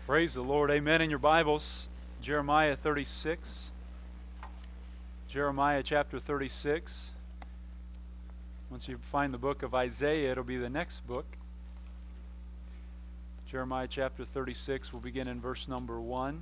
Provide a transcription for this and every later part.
Praise the Lord. Amen. In your Bibles, Jeremiah 36. Jeremiah chapter 36. Once you find the book of Isaiah, it'll be the next book. Jeremiah chapter 36, we'll begin in verse number 1.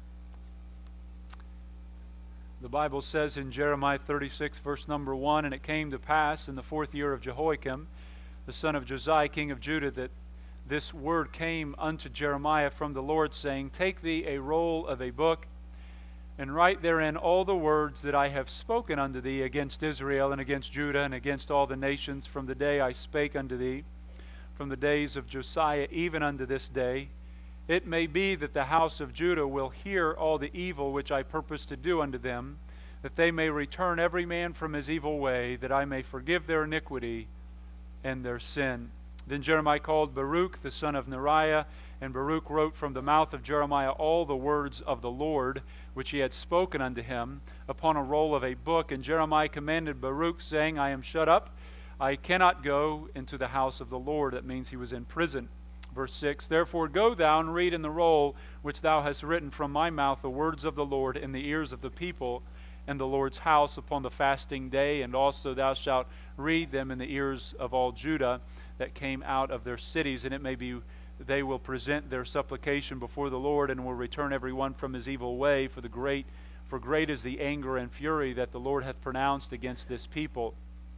The Bible says in Jeremiah 36, verse number 1, "And it came to pass in the 4th year of Jehoiakim, the son of Josiah, king of Judah, that this word came unto Jeremiah from the Lord, saying, Take thee a roll of a book, and write therein all the words that I have spoken unto thee against Israel and against Judah and against all the nations from the day I spake unto thee, from the days of Josiah even unto this day. It may be that the house of Judah will hear all the evil which I purpose to do unto them, that they may return every man from his evil way, that I may forgive their iniquity and their sin." Then Jeremiah called Baruch the son of Neriah, and Baruch wrote from the mouth of Jeremiah all the words of the Lord, which he had spoken unto him, upon a roll of a book. And Jeremiah commanded Baruch, saying, I am shut up, I cannot go into the house of the Lord. That means he was in prison. Verse 6, "Therefore go thou and read in the roll which thou hast written from my mouth the words of the Lord in the ears of the people and the Lord's house upon the fasting day, and also thou shalt read them in the ears of all Judah that came out of their cities. And it may be they will present their supplication before the Lord, and will return every one from his evil way, for great is the anger and fury that the Lord hath pronounced against this people."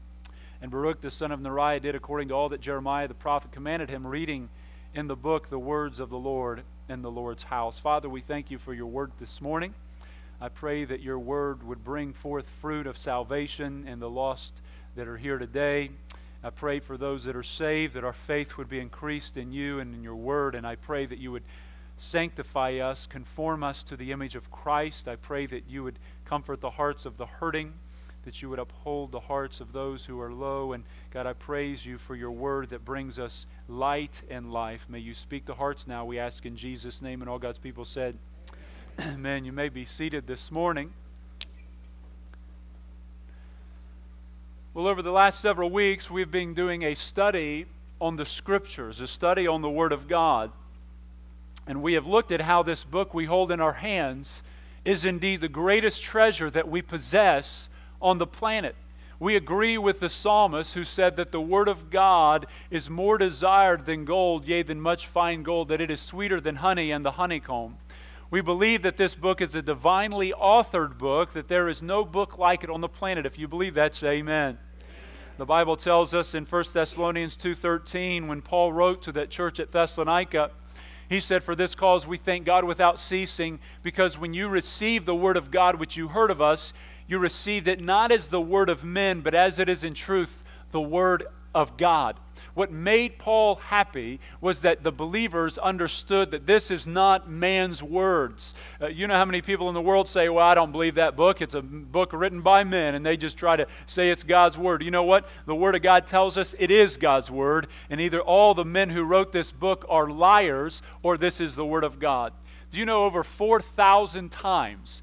And Baruch the son of Neriah did according to all that Jeremiah the prophet commanded him, reading in the book the words of the Lord in the Lord's house. Father, we thank you for your word this morning. I pray that your word would bring forth fruit of salvation in the lost that are here today. I pray for those that are saved, that our faith would be increased in you and in your word. And I pray that you would sanctify us, conform us to the image of Christ. I pray that you would comfort the hearts of the hurting, that you would uphold the hearts of those who are low. And God, I praise you for your word that brings us light and life. May you speak to hearts now, we ask in Jesus' name. And all God's people said, Amen. You may be seated this morning. Well, over the last several weeks, we've been doing a study on the Scriptures, a study on the Word of God. And we have looked at how this book we hold in our hands is indeed the greatest treasure that we possess on the planet. We agree with the psalmist who said that the Word of God is more desired than gold, yea, than much fine gold, that it is sweeter than honey and the honeycomb. We believe that this book is a divinely authored book, that there is no book like it on the planet. If you believe that, say amen. The Bible tells us in 1 Thessalonians 2:13, when Paul wrote to that church at Thessalonica, he said, "For this cause we thank God without ceasing, because when you received the word of God which you heard of us, you received it not as the word of men, but as it is in truth the word of God." What made Paul happy was that the believers understood that this is not man's words. You know how many people in the world say, well, I don't believe that book. It's a book written by men, and they just try to say it's God's word. You know what? The Word of God tells us it is God's word, and either all the men who wrote this book are liars, or this is the Word of God. Do you know over 4,000 times,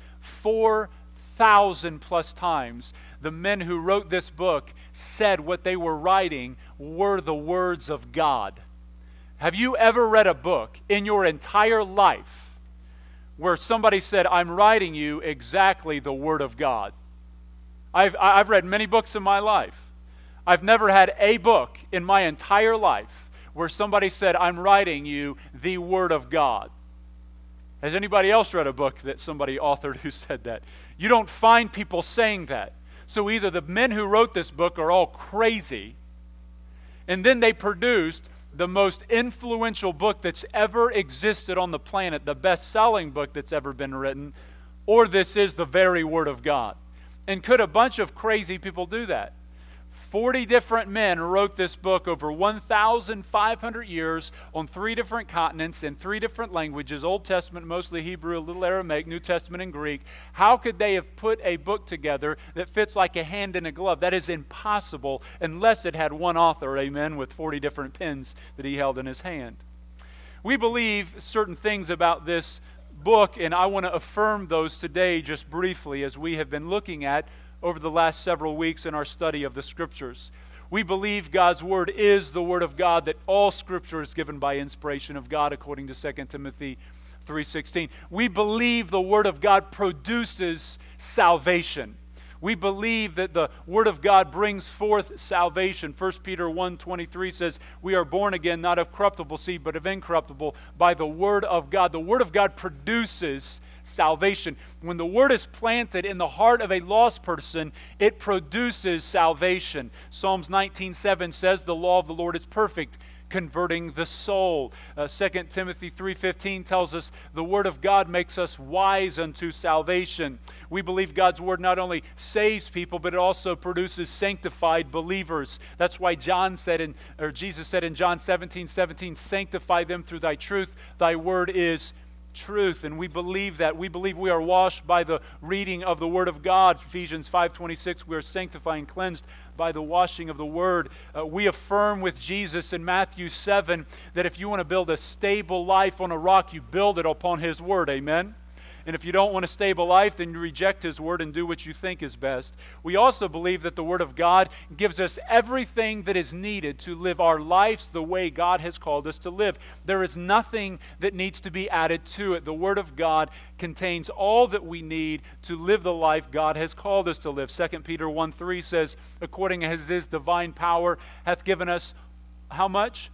4,000 plus times, the men who wrote this book said what they were writing were the words of God? Have you ever read a book in your entire life where somebody said, I'm writing you exactly the Word of God? I've read many books in my life. I've never had a book in my entire life where somebody said, I'm writing you the Word of God. Has anybody else read a book that somebody authored who said that? You don't find people saying that. So either the men who wrote this book are all crazy, and then they produced the most influential book that's ever existed on the planet, the best-selling book that's ever been written, or this is the very Word of God. And could a bunch of crazy people do that? 40 different men wrote this book over 1,500 years on 3 different continents in 3 different languages, Old Testament, mostly Hebrew, a little Aramaic, New Testament, and Greek. How could they have put a book together that fits like a hand in a glove? That is impossible unless it had one author, amen, with 40 different pens that he held in his hand. We believe certain things about this book, and I want to affirm those today just briefly as we have been looking at over the last several weeks in our study of the Scriptures. We believe God's Word is the Word of God, that all Scripture is given by inspiration of God, according to 2 Timothy 3:16. We believe the Word of God produces salvation. We believe that the Word of God brings forth salvation. 1 Peter 1:23 says, we are born again, not of corruptible seed, but of incorruptible, by the Word of God. The Word of God produces salvation. When the Word is planted in the heart of a lost person, it produces salvation. Psalms 19:7 says, the law of the Lord is perfect, converting the soul. 2 Timothy 3:15 tells us the Word of God makes us wise unto salvation. We believe God's Word not only saves people, but it also produces sanctified believers. That's why Jesus said in John 17:17, sanctify them through thy truth. Thy Word is truth. And we believe that. We believe we are washed by the reading of the Word of God. Ephesians 5:26, we are sanctified and cleansed by the washing of the Word. We affirm with Jesus in Matthew 7 that if you want to build a stable life on a rock, you build it upon His Word. Amen? And if you don't want a stable life, then you reject His Word and do what you think is best. We also believe that the Word of God gives us everything that is needed to live our lives the way God has called us to live. There is nothing that needs to be added to it. The Word of God contains all that we need to live the life God has called us to live. 2 Peter 1:3 says, according as His divine power hath given us, how much?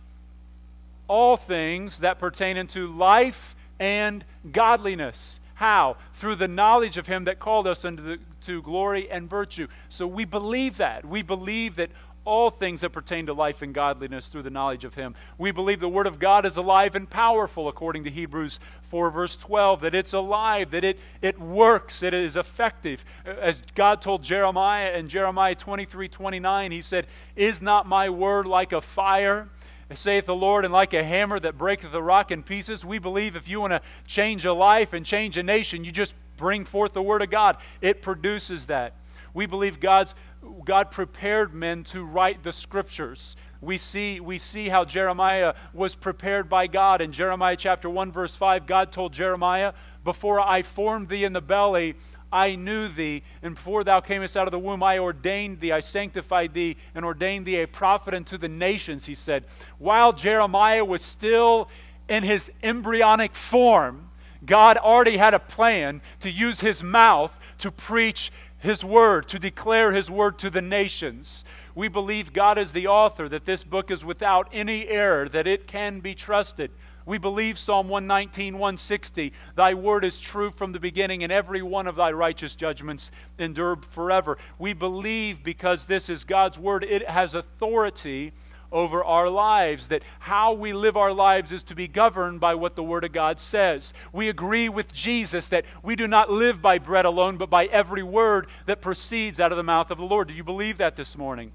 All things that pertain unto life and godliness. How? Through the knowledge of Him that called us to glory and virtue. So we believe that. We believe that all things that pertain to life and godliness through the knowledge of Him. We believe the Word of God is alive and powerful, according to Hebrews 4 verse 12, that it's alive, that it works, it is effective. As God told Jeremiah in Jeremiah 23:29, He said, is not my word like a fire, saith the Lord, and like a hammer that breaketh the rock in pieces? We believe if you want to change a life and change a nation, you just bring forth the Word of God. It produces that. We believe God prepared men to write the Scriptures. We see how Jeremiah was prepared by God. In Jeremiah chapter 1 verse 5, God told Jeremiah, before I formed thee in the belly, I knew thee, and before thou camest out of the womb, I ordained thee, I sanctified thee, and ordained thee a prophet unto the nations, he said. While Jeremiah was still in his embryonic form, God already had a plan to use his mouth to preach His Word, to declare His Word to the nations. We believe God is the author, that this book is without any error, that it can be trusted. We believe Psalm 119, 160, thy word is true from the beginning, and every one of thy righteous judgments endure forever. We believe because this is God's word, it has authority over our lives, that how we live our lives is to be governed by what the Word of God says. We agree with Jesus that we do not live by bread alone, but by every word that proceeds out of the mouth of the Lord. Do you believe that this morning?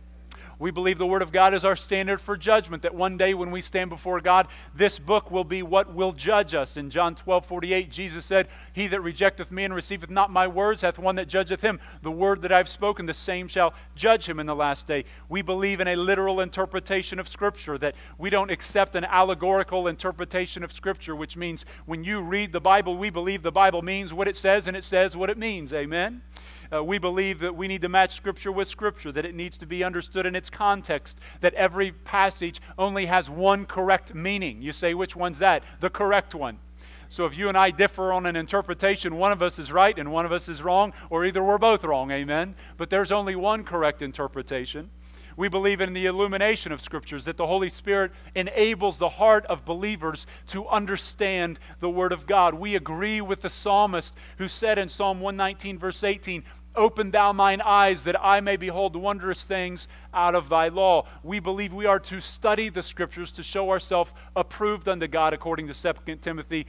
We believe the Word of God is our standard for judgment, that one day when we stand before God, this book will be what will judge us. In John 12:48, Jesus said, he that rejecteth me and receiveth not my words hath one that judgeth him. The word that I have spoken, the same shall judge him in the last day. We believe in a literal interpretation of Scripture, that we don't accept an allegorical interpretation of Scripture, which means when you read the Bible, we believe the Bible means what it says and it says what it means. Amen? We believe that we need to match Scripture with Scripture, that it needs to be understood in its context, that every passage only has one correct meaning. You say, which one's that? The correct one. So if you and I differ on an interpretation, one of us is right and one of us is wrong, or either we're both wrong, amen? But there's only one correct interpretation. We believe in the illumination of Scriptures, that the Holy Spirit enables the heart of believers to understand the Word of God. We agree with the psalmist who said in Psalm 119 verse 18, open thou mine eyes that I may behold wondrous things out of thy law. We believe we are to study the Scriptures to show ourselves approved unto God, according to 2 Timothy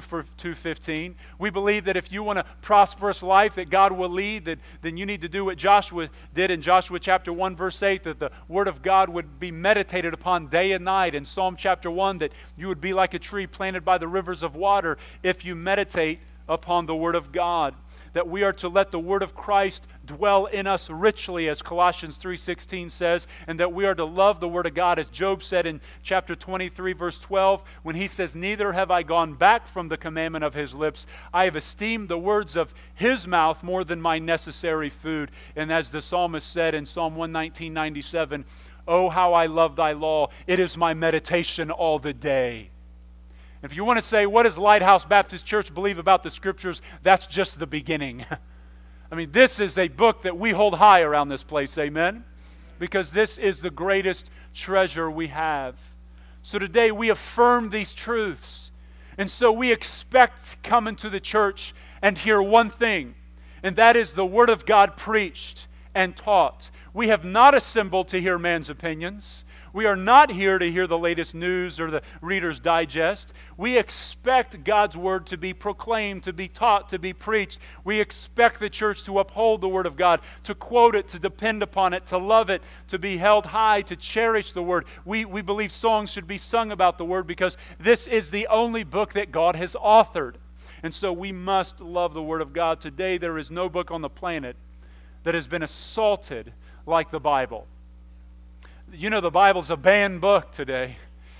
2:15. We believe that if you want a prosperous life that God will lead, then you need to do what Joshua did in Joshua chapter 1 verse 8, that the Word of God would be meditated upon day and night. In Psalm chapter 1, that you would be like a tree planted by the rivers of water if you meditate upon the Word of God, that we are to let the Word of Christ dwell in us richly, as Colossians 3:16 says, and that we are to love the Word of God, as Job said in chapter 23, verse 12, when he says, "Neither have I gone back from the commandment of His lips. I have esteemed the words of His mouth more than my necessary food." And as the psalmist said in Psalm 119:97, "Oh, how I love thy law. It is my meditation all the day." If you want to say, what does Lighthouse Baptist Church believe about the Scriptures? That's just the beginning. I mean, this is a book that we hold high around this place, amen? Because this is the greatest treasure we have. So today we affirm these truths. And so we expect to come into the church and hear one thing, and that is the Word of God preached and taught. We have not assembled to hear man's opinions. We are not here to hear the latest news or the Reader's Digest. We expect God's Word to be proclaimed, to be taught, to be preached. We expect the church to uphold the Word of God, to quote it, to depend upon it, to love it, to be held high, to cherish the Word. We believe songs should be sung about the Word because this is the only book that God has authored. And so we must love the Word of God. Today there is no book on the planet that has been assaulted like the Bible. You know, the Bible's a banned book today.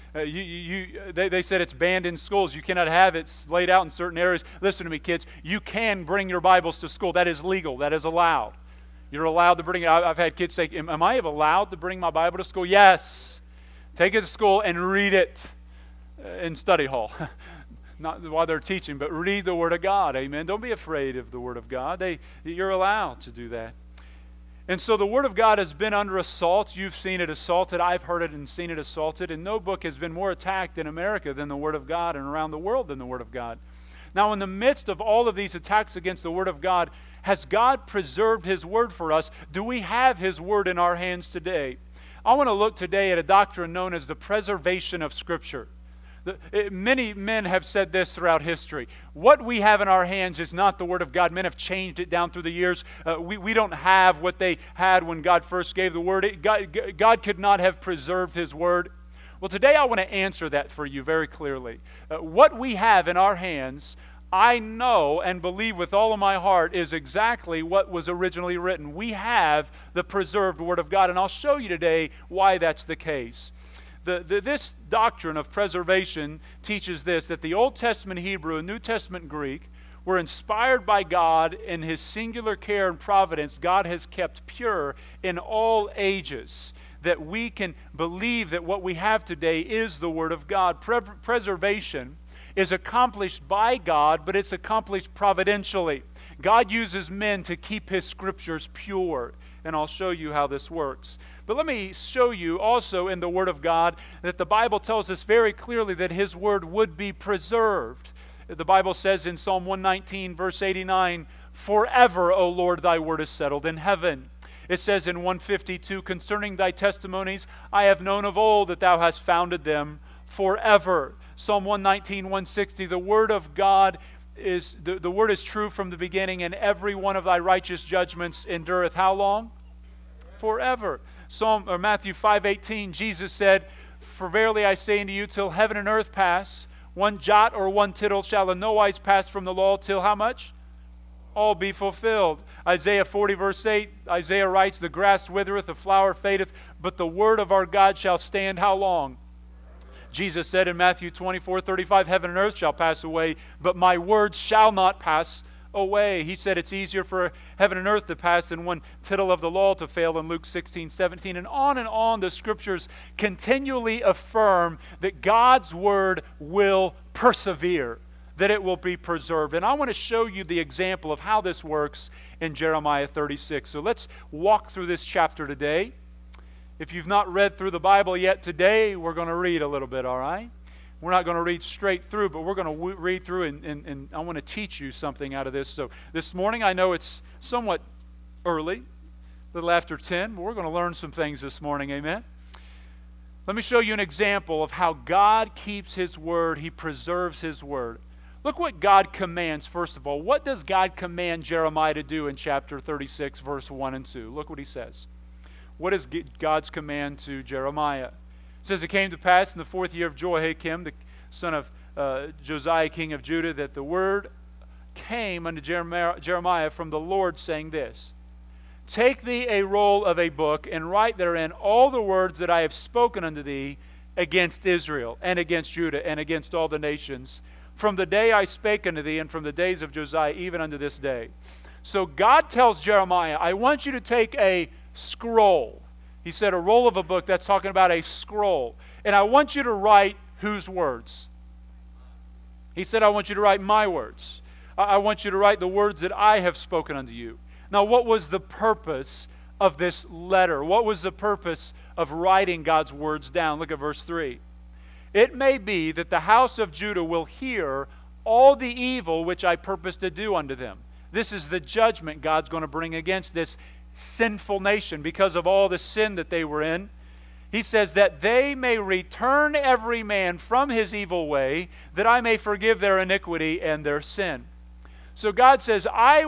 They said it's banned in schools. You cannot have it laid out in certain areas. Listen to me, kids. You can bring your Bibles to school. That is legal. That is allowed. You're allowed to bring it. I've had kids say, am I allowed to bring my Bible to school? Yes. Take it to school and read it in study hall. Not while they're teaching, but read the Word of God. Amen. Don't be afraid of the Word of God. You're allowed to do that. And so the Word of God has been under assault. You've seen it assaulted. I've heard it and seen it assaulted. And no book has been more attacked in America than the Word of God, and around the world than the Word of God. Now, in the midst of all of these attacks against the Word of God, has God preserved His Word for us? Do we have His Word in our hands today? I want to look today at a doctrine known as the preservation of Scripture. Many men have said this throughout history. What we have in our hands is not the Word of God. Men have changed it down through the years. We don't have what they had when God first gave the Word. God could not have preserved His Word. Well, today I want to answer that for you very clearly. What we have in our hands, I know and believe with all of my heart, is exactly what was originally written. We have the preserved Word of God, and I'll show you today why that's the case. This doctrine of preservation teaches this, that the Old Testament Hebrew and New Testament Greek were inspired by God. In His singular care and providence, God has kept pure in all ages, that we can believe that what we have today is the Word of God. Preservation is accomplished by God, but it's accomplished providentially. God uses men to keep His Scriptures pure, and I'll show you how this works. But let me show you also in the Word of God that the Bible tells us very clearly that His Word would be preserved. The Bible says in Psalm 119, verse 89, "Forever, O Lord, thy word is settled in heaven." It says in 152, "Concerning thy testimonies, I have known of old that thou hast founded them forever." Psalm 119, 160, "The word of God is, the word is true from the beginning, and every one of thy righteous judgments endureth" how long? Forever. Matthew 5:18, Jesus said, "For verily I say unto you, till heaven and earth pass, one jot or one tittle shall in no wise pass from the law, till" how much? "All be fulfilled." Isaiah 40 verse 8, Isaiah writes, "The grass withereth, the flower fadeth, but the word of our God shall stand" how long? Jesus said in Matthew 24:35, "Heaven and earth shall pass away, but my words shall not pass away." He said it's easier for heaven and earth to pass than one tittle of the law to fail in Luke 16:17. And on the Scriptures continually affirm that God's Word will persevere, that it will be preserved. And I want to show you the example of how this works in Jeremiah 36. So let's walk through this chapter today. If you've not read through the Bible yet today, we're going to read a little bit, all right? We're not going to read straight through, but we're going to read through, and I want to teach you something out of this. So this morning, I know it's somewhat early, a little after 10, but we're going to learn some things this morning, amen? Let me show you an example of how God keeps His Word. He preserves His Word. Look what God commands, first of all. What does God command Jeremiah to do in chapter 36, verse 1 and 2? Look what he says. What is God's command to Jeremiah? It says, "It came to pass in the 4th year of Jehoiakim, the son of Josiah, king of Judah, that the word came unto Jeremiah from the Lord, saying this, Take thee a roll of a book, and write therein all the words that I have spoken unto thee against Israel, and against Judah, and against all the nations, from the day I spake unto thee, and from the days of Josiah, even unto this day. So God tells Jeremiah, I want you to take a scroll. He said a roll of a book, that's talking about a scroll. And I want you to write whose words? He said, I want you to write my words. I want you to write the words that I have spoken unto you. Now, what was the purpose of this letter? What was the purpose of writing God's words down? Look at verse 3. It may be that the house of Judah will hear all the evil which I purpose to do unto them. This is the judgment God's going to bring against this sinful nation because of all the sin that they were in. He says that they may return every man from his evil way, that I may forgive their iniquity and their sin. So God says, I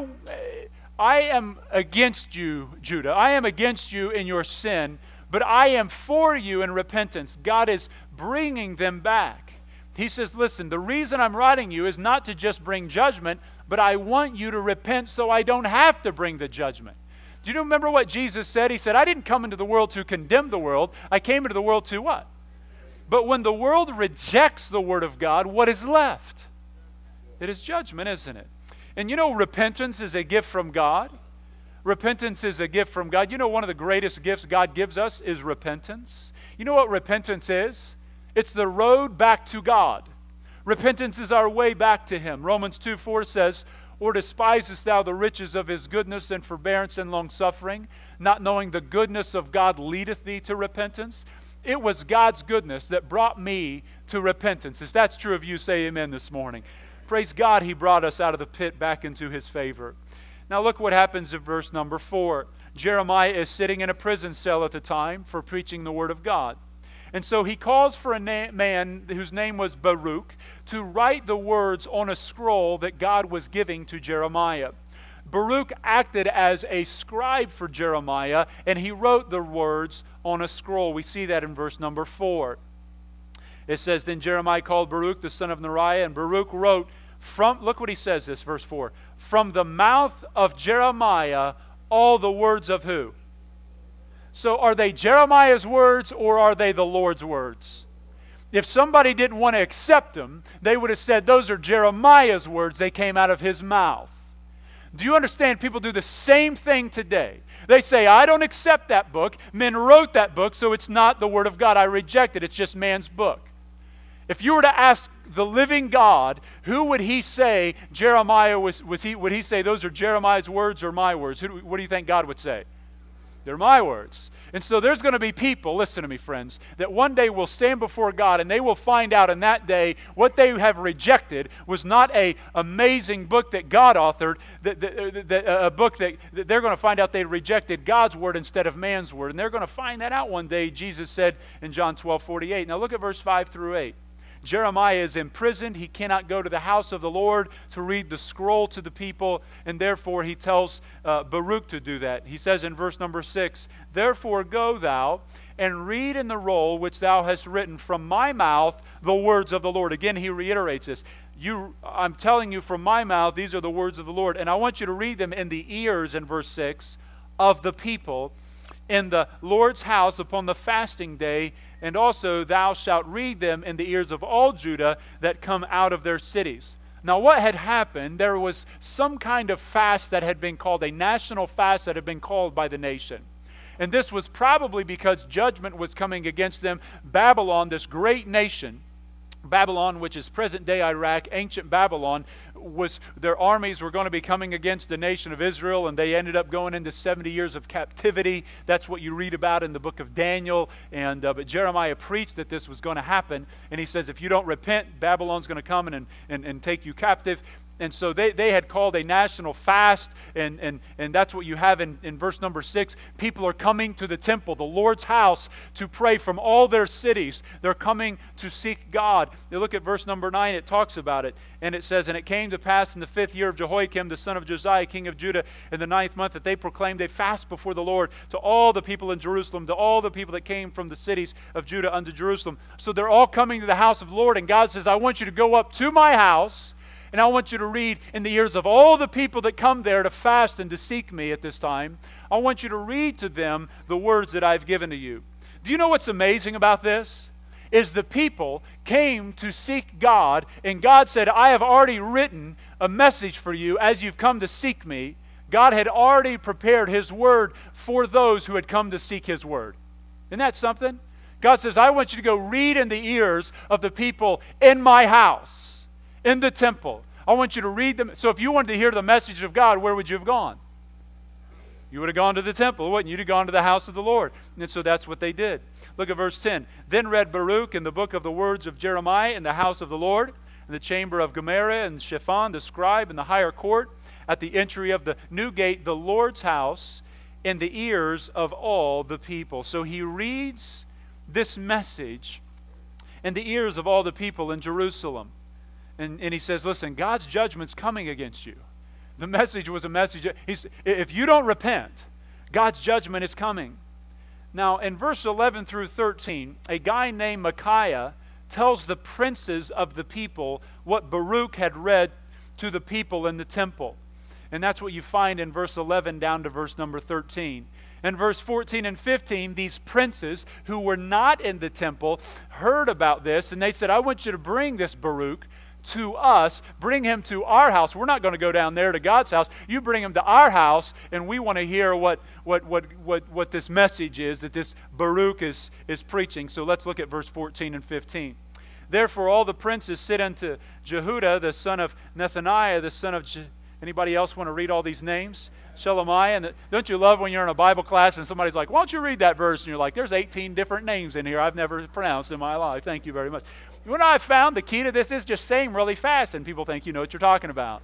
am against you, Judah. I am against you in your sin, but I am for you in repentance. God is bringing them back. He says, listen, the reason I'm writing you is not to just bring judgment, but I want you to repent so I don't have to bring the judgment. Do you remember what Jesus said? He said, I didn't come into the world to condemn the world. I came into the world to what? But when the world rejects the Word of God, what is left? It is judgment, isn't it? And you know, repentance is a gift from God. Repentance is a gift from God. You know, one of the greatest gifts God gives us is repentance. You know what repentance is? It's the road back to God. Repentance is our way back to Him. Romans 2:4 says, Or despisest thou the riches of His goodness and forbearance and longsuffering, not knowing the goodness of God leadeth thee to repentance? It was God's goodness that brought me to repentance. If that's true of you, say amen this morning. Praise God, He brought us out of the pit back into His favor. Now look what happens in verse number 4. Jeremiah is sitting in a prison cell at the time for preaching the Word of God. And so he calls for a man whose name was Baruch to write the words on a scroll that God was giving to Jeremiah. Baruch acted as a scribe for Jeremiah, and he wrote the words on a scroll. We see that in verse number 4. It says, Then Jeremiah called Baruch the son of Neriah, and Baruch wrote look what he says this, verse 4. From the mouth of Jeremiah, all the words of who? So are they Jeremiah's words or are they the Lord's words? If somebody didn't want to accept them, they would have said, those are Jeremiah's words. They came out of his mouth. Do you understand? People do the same thing today. They say, I don't accept that book. Men wrote that book, so it's not the Word of God. I reject it. It's just man's book. If you were to ask the living God, who would he say Jeremiah would he say those are Jeremiah's words or my words? What do you think God would say? They're my words. And so there's going to be people, listen to me friends, that one day will stand before God and they will find out in that day what they have rejected was not an amazing book that God authored, a book that they're going to find out they rejected God's word instead of man's word. And they're going to find that out one day, Jesus said in John 12:48. Now look at verse 5 through 8. Jeremiah is imprisoned. He cannot go to the house of the Lord to read the scroll to the people, and therefore he tells Baruch to do that. He says in verse number 6, Therefore go thou and read in the roll which thou hast written from my mouth the words of the Lord. Again, he reiterates this. I'm telling you from my mouth, these are the words of the Lord. And I want you to read them in the ears, in verse 6, of the people in the Lord's house upon the fasting day, and also thou shalt read them in the ears of all Judah that come out of their cities. Now what had happened, there was some kind of fast that had been called, a national fast that had been called by the nation. And this was probably because judgment was coming against them. Babylon, this great nation, Babylon, which is present-day Iraq, ancient Babylon, their armies were going to be coming against the nation of Israel, and they ended up going into 70 years of captivity. That's what you read about in the book of Daniel. But Jeremiah preached that this was going to happen, and he says, if you don't repent, Babylon's going to come and take you captive. And so they had called a national fast, and that's what you have in verse number 6. People are coming to the temple, the Lord's house, to pray from all their cities. They're coming to seek God. You look at verse number 9, it talks about it. And it says, And it came to pass in the 5th year of Jehoiakim, the son of Josiah, king of Judah, in the 9th month, that they proclaimed a fast before the Lord to all the people in Jerusalem, to all the people that came from the cities of Judah unto Jerusalem. So they're all coming to the house of the Lord, and God says, I want you to go up to my house, and I want you to read in the ears of all the people that come there to fast and to seek me at this time. I want you to read to them the words that I've given to you. Do you know what's amazing about this? Is the people came to seek God, and God said, I have already written a message for you as you've come to seek me. God had already prepared His Word for those who had come to seek His Word. Isn't that something? God says, I want you to go read in the ears of the people in my house, in the temple. I want you to read them. So if you wanted to hear the message of God, where would you have gone? You would have gone to the temple, wouldn't you? You'd have gone to the house of the Lord. And so that's what they did. Look at verse 10. Then read Baruch in the book of the words of Jeremiah in the house of the Lord, in the chamber of Gemariah and Shaphan the scribe in the higher court, at the entry of the new gate, the Lord's house, in the ears of all the people. So he reads this message in the ears of all the people in Jerusalem. And he says, listen, God's judgment's coming against you. The message was a message. If you don't repent, God's judgment is coming. Now, in verse 11 through 13, a guy named Micaiah tells the princes of the people what Baruch had read to the people in the temple. And that's what you find in verse 11 down to verse number 13. In verse 14 and 15, these princes who were not in the temple heard about this, and they said, I want you to bring this Baruch to us, bring him to our house. We're not going to go down there to God's house. You bring him to our house, and we want to hear what this message is that this Baruch is preaching. So let's look at verse 14 and 15. Therefore all the princes sit unto Jehuda, the son of Nethaniah, the son of anybody else want to read all these names? Shelemiah. And don't you love when you're in a Bible class and somebody's like, why don't you read that verse? And you're like, there's 18 different names in here I've never pronounced in my life. Thank you very much. What I've found, the key to this is just saying really fast, and people think you know what you're talking about.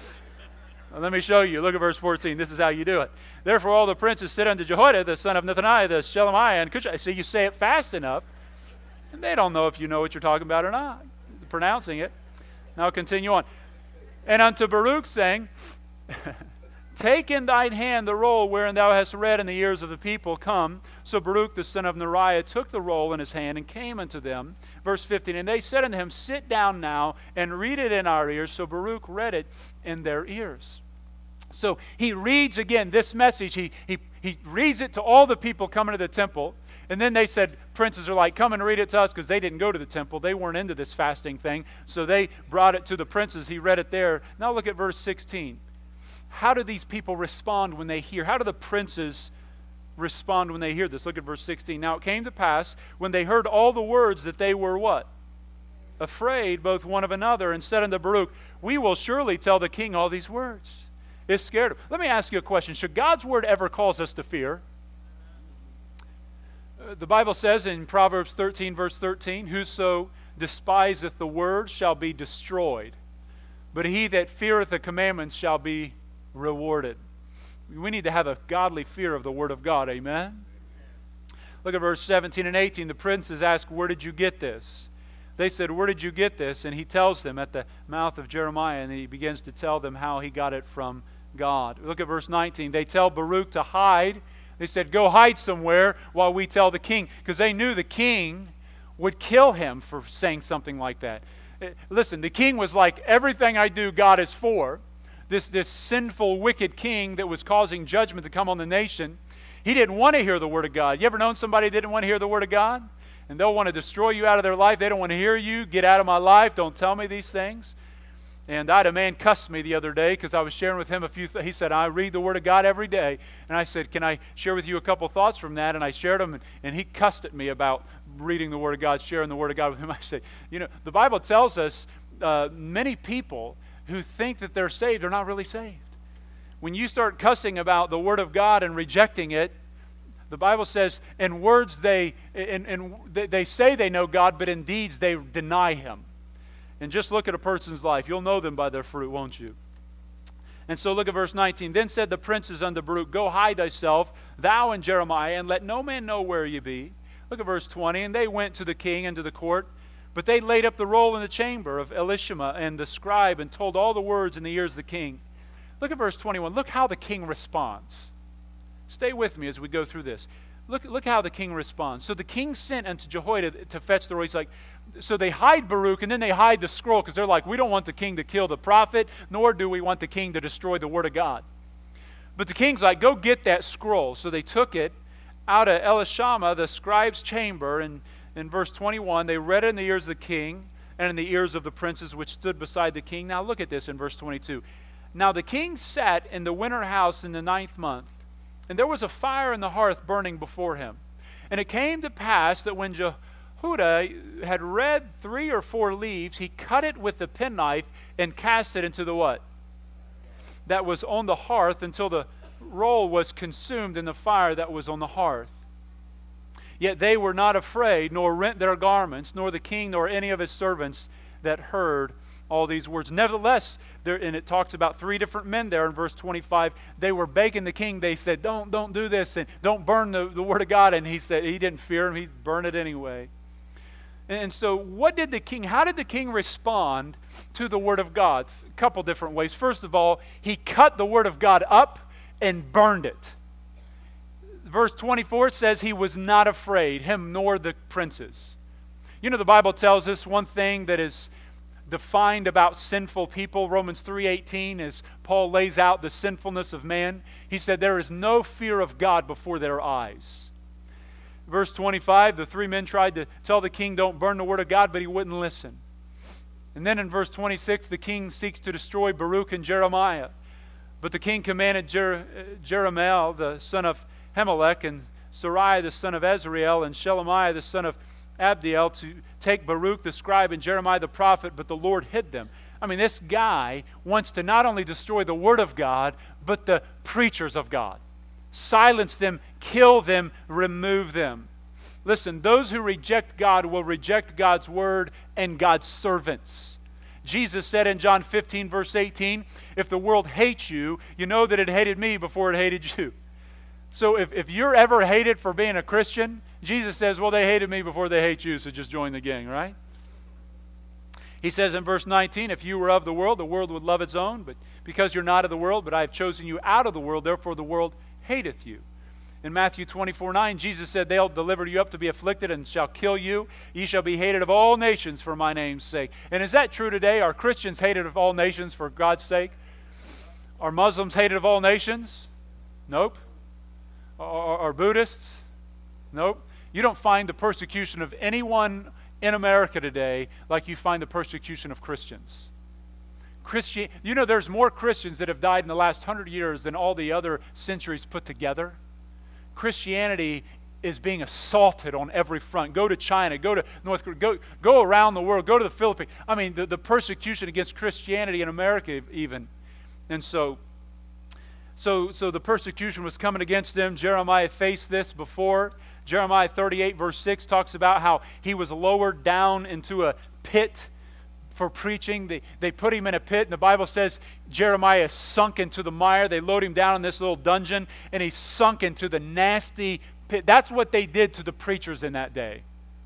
Well, let me show you. Look at verse 14. This is how you do it. Therefore all the princes sit unto Jehoiada, the son of Nethaniah, the Shelemiah, and Cushai. So you say it fast enough, and they don't know if you know what you're talking about or not, pronouncing it. Now I'll continue on. And unto Baruch saying, take in thine hand the roll wherein thou hast read in the ears of the people, come. So Baruch the son of Neriah took the roll in his hand and came unto them. Verse 15, and they said unto him, sit down now and read it in our ears. So Baruch read it in their ears. So he reads again this message. He reads it to all the people coming to the temple. And then they said, princes are like, come and read it to us, because they didn't go to the temple. They weren't into this fasting thing. So they brought it to the princes. He read it there. Now look at verse 16. How do these people respond when they hear? How do the princes respond when they hear this? Look at verse 16. Now it came to pass, when they heard all the words, that they were what? Afraid both one of another, and said unto Baruch, we will surely tell the king all these words. Is scared of. Let me ask you a question. Should God's word ever cause us to fear? The Bible says in Proverbs 13, verse 13, whoso despiseth the word shall be destroyed, but he that feareth the commandments shall be rewarded. We need to have a godly fear of the word of God. Amen? Look at verse 17 and 18. The princes ask, where did you get this? They said, where did you get this? And he tells them at the mouth of Jeremiah, and he begins to tell them how he got it from God. Look at verse 19. They tell Baruch to hide. They said, go hide somewhere while we tell the king. Because they knew the king would kill him for saying something like that. Listen, the king was like, everything I do, God is for. This sinful, wicked king that was causing judgment to come on the nation, he didn't want to hear the word of God. You ever known somebody that didn't want to hear the word of God? And they'll want to destroy you out of their life. They don't want to hear you. Get out of my life. Don't tell me these things. And I had a man cuss me the other day because I was sharing with him a few things. He said, I read the Word of God every day. And I said, can I share with you a couple thoughts from that? And I shared them, and he cussed at me about reading the Word of God, sharing the Word of God with him. I said, the Bible tells us many people who think that they're saved are not really saved. When you start cussing about the Word of God and rejecting it, the Bible says in words they say they know God, but in deeds they deny Him. And just look at a person's life. You'll know them by their fruit, won't you? And so look at verse 19. Then said the princes unto Baruch, go hide thyself, thou and Jeremiah, and let no man know where ye be. Look at verse 20. And they went to the king and to the court, but they laid up the roll in the chamber of Elishama and the scribe, and told all the words in the ears of the king. Look at verse 21. Look how the king responds. Stay with me as we go through this. Look how the king responds. So the king sent unto Jehoiada to fetch the roll. He's like, so they hide Baruch, and then they hide the scroll, because they're like, we don't want the king to kill the prophet, nor do we want the king to destroy the word of God. But the king's like, go get that scroll. So they took it out of Elishama, the scribe's chamber, and in verse 21, they read it in the ears of the king and in the ears of the princes which stood beside the king. Now look at this in verse 22. Now the king sat in the winter house in the 9th month, and there was a fire in the hearth burning before him. And it came to pass that when Jehudah had read 3 or 4 leaves, he cut it with the penknife and cast it into the what? That was on the hearth, until the roll was consumed in the fire that was on the hearth. Yet they were not afraid, nor rent their garments, nor the king, nor any of his servants that heard all these words. Nevertheless, and it talks about 3 different men there in verse 25. They were begging the king. They said, don't do this, and don't burn the word of God. And he said he didn't fear him. He burned it anyway. And so how did the king respond to the word of God? A couple different ways. First of all, he cut the word of God up and burned it. Verse 24 says he was not afraid, him nor the princes. You know, the Bible tells us one thing that is defined about sinful people. Romans 3:18, as Paul lays out the sinfulness of man, he said there is no fear of God before their eyes. Verse 25, the 3 men tried to tell the king, don't burn the word of God, but he wouldn't listen. And then in verse 26, the king seeks to destroy Baruch and Jeremiah. But the king commanded Jeremiah, the son of Hemelech, and Sariah, the son of Azrael, and Shelemiah, the son of Abdiel, to take Baruch the scribe and Jeremiah the prophet, but the Lord hid them. I mean, this guy wants to not only destroy the word of God, but the preachers of God. Silence them, kill them, remove them. Listen, those who reject God will reject God's word and God's servants. Jesus said in John 15, verse 18, if the world hates you, you know that it hated me before it hated you. So if you're ever hated for being a Christian, Jesus says, well, they hated me before they hate you, so just join the gang, right? He says in verse 19, if you were of the world would love its own, but because you're not of the world, but I have chosen you out of the world, therefore the world hateth you. In Matthew 24:9, Jesus said, they'll deliver you up to be afflicted and shall kill you. Ye shall be hated of all nations for my name's sake. And is that true today? Are Christians hated of all nations for God's sake? Are Muslims hated of all nations? Nope. Are Buddhists? Nope. You don't find the persecution of anyone in America today like you find the persecution of Christians. You know, there's more Christians that have died in the last 100 years than all the other centuries put together. Christianity is being assaulted on every front. Go to China, go to North Korea, go around the world, go to the Philippines. I mean, the persecution against Christianity in America even. And so the persecution was coming against them. Jeremiah faced this before. Jeremiah 38 verse 6 talks about how he was lowered down into a pit for preaching. They put him in a pit, and the Bible says Jeremiah sunk into the mire. They load him down in this little dungeon, and he sunk into the nasty pit. That's what they did to the preachers in that day.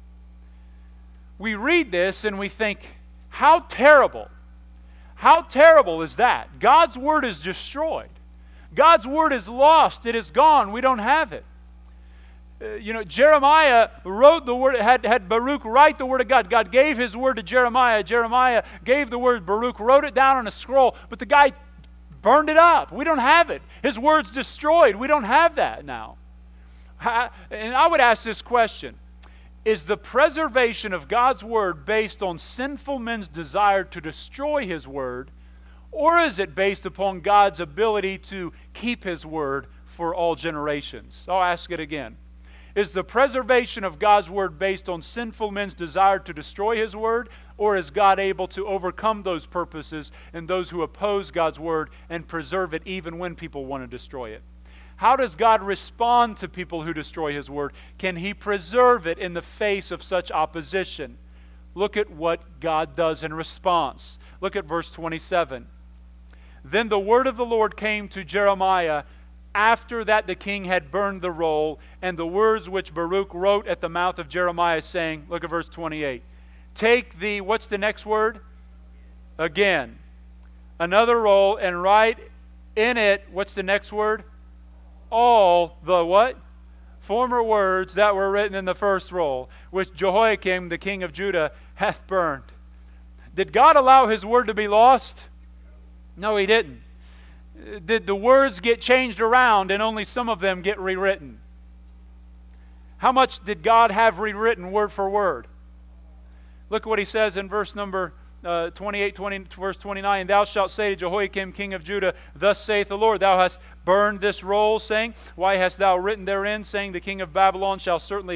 We read this and we think, how terrible. How terrible is that? God's word is destroyed. God's word is lost. It is gone. We don't have it. Jeremiah wrote the word, had Baruch write the word of God. God gave his word to Jeremiah. Jeremiah gave the word. Baruch wrote it down on a scroll, but the guy burned it up. We don't have it. His word's destroyed. We don't have that now. And I would ask this question. Is the preservation of God's word based on sinful men's desire to destroy his word, or is it based upon God's ability to keep his word for all generations? I'll ask it again. Is the preservation of God's word based on sinful men's desire to destroy his word, or is God able to overcome those purposes and those who oppose God's word and preserve it even when people want to destroy it? How does God respond to people who destroy his word? Can he preserve it in the face of such opposition? Look at what God does in response. Look at verse 27. Then the word of the Lord came to Jeremiah after that the king had burned the roll, and the words which Baruch wrote at the mouth of Jeremiah, saying, look at verse 28. Take the, what's the next word? Again. Another roll, and write in it, what's the next word? All the what? former words that were written in the first roll, which Jehoiakim, the king of Judah, hath burned. Did God allow his word to be lost? No, he didn't. Did the words get changed around and only some of them get rewritten? How much did God have rewritten word for word? Look what he says in verse number 28, verse 29. Thou shalt say to Jehoiakim, king of Judah, Thus saith the Lord, Thou hast burned this roll, saying, Why hast thou written therein, saying, The king of Babylon shall certainly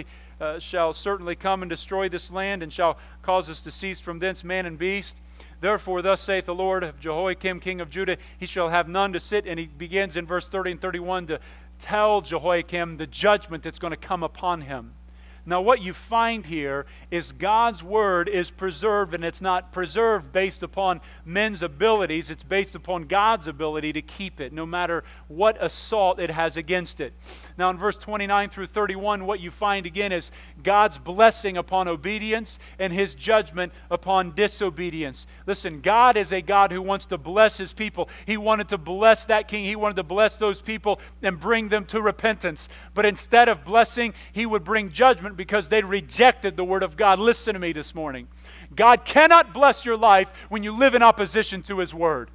come and destroy this land, and shall cause us to cease from thence man and beast. Therefore, thus saith the Lord of Jehoiakim, king of Judah, he shall have none to sit. And he begins in verse 30 and 31 to tell Jehoiakim the judgment that's going to come upon him. Now, what you find here is God's word is preserved, and it's not preserved based upon men's abilities. It's based upon God's ability to keep it, no matter what assault it has against it. Now, in verse 29 through 31, what you find again is God's blessing upon obedience and His judgment upon disobedience. Listen, God is a God who wants to bless His people. He wanted to bless that king. He wanted to bless those people and bring them to repentance. But instead of blessing, He would bring judgment because they rejected the Word of God. Listen to me this morning. God cannot bless your life when you live in opposition to His Word.